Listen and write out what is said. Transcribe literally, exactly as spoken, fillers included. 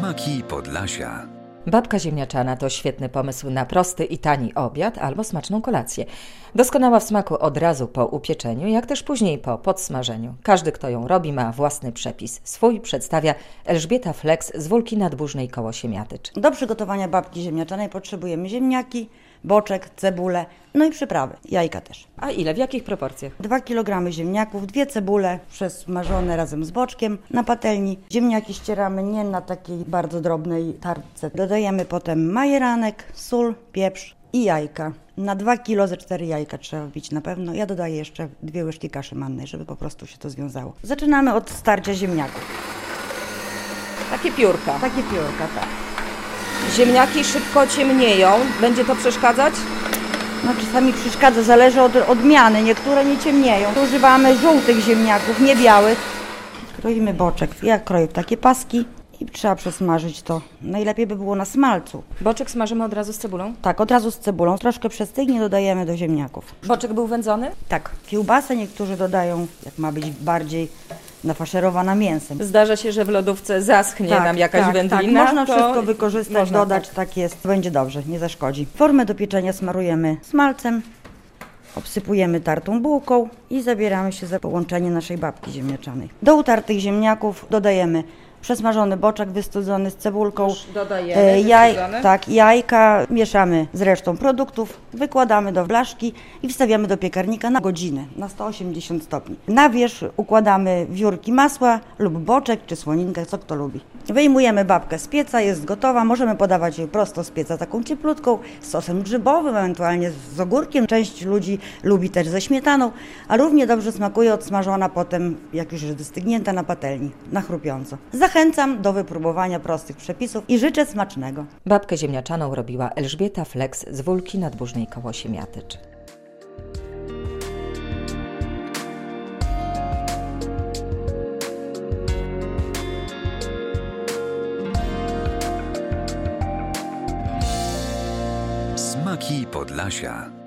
Smaki Podlasia. Babka ziemniaczana to świetny pomysł na prosty i tani obiad albo smaczną kolację. Doskonała w smaku od razu po upieczeniu, jak też później po podsmażeniu. Każdy, kto ją robi, ma własny przepis. Swój przedstawia Elżbieta Fleks z Wólki Nadburznej koło Siemiatycz. Do przygotowania babki ziemniaczanej potrzebujemy ziemniaki, boczek, cebulę, no i przyprawy, jajka też. A ile? W jakich proporcjach? dwa kilogramy ziemniaków, dwie cebule przesmażone razem z boczkiem na patelni. Ziemniaki ścieramy nie na takiej bardzo drobnej tarce. Dodajemy potem majeranek, sól, pieprz i jajka. Na dwa kilo ze cztery jajka trzeba wbić na pewno. Ja dodaję jeszcze dwie łyżki kaszy mannej, żeby po prostu się to związało. Zaczynamy od starcia ziemniaków. Takie piórka. Takie piórka, tak. Ziemniaki szybko ciemnieją. Będzie to przeszkadzać? No czasami przeszkadza, zależy od odmiany. Niektóre nie ciemnieją. Używamy żółtych ziemniaków, nie białych. Kroimy boczek. Ja kroję takie paski i trzeba przesmażyć to. Najlepiej by było na smalcu. Boczek smażymy od razu z cebulą? Tak, od razu z cebulą. Troszkę przestygnie, dodajemy do ziemniaków. Boczek był wędzony? Tak. Kiełbasę niektórzy dodają, jak ma być bardziej nafaszerowana mięsem. Zdarza się, że w lodówce zaschnie nam jakaś tak, wędlina. Tak, można to wszystko wykorzystać, można, dodać, tak. tak jest. Będzie dobrze, nie zaszkodzi. Formę do pieczenia smarujemy smalcem, obsypujemy tartą bułką i zabieramy się za połączenie naszej babki ziemniaczanej. Do utartych ziemniaków dodajemy przesmażony boczek wystudzony z cebulką, Już dodajemy e, jaj, wystudzony. tak, jajka, mieszamy z resztą produktów, wykładamy do blaszki i wstawiamy do piekarnika na godzinę, na sto osiemdziesiąt stopni. Na wierzch układamy wiórki masła lub boczek czy słoninkę, co kto lubi. Wyjmujemy babkę z pieca, jest gotowa, możemy podawać jej prosto z pieca, taką cieplutką, z sosem grzybowym, ewentualnie z ogórkiem. Część ludzi lubi też ze śmietaną, a równie dobrze smakuje odsmażona potem, jak już jest wystygnięta na patelni, na chrupiąco. Zachęcam do wypróbowania prostych przepisów i życzę smacznego. Babkę ziemniaczaną robiła Elżbieta Fleks z Wólki Nadburznej koło Siemiatycz. Smaki Podlasia.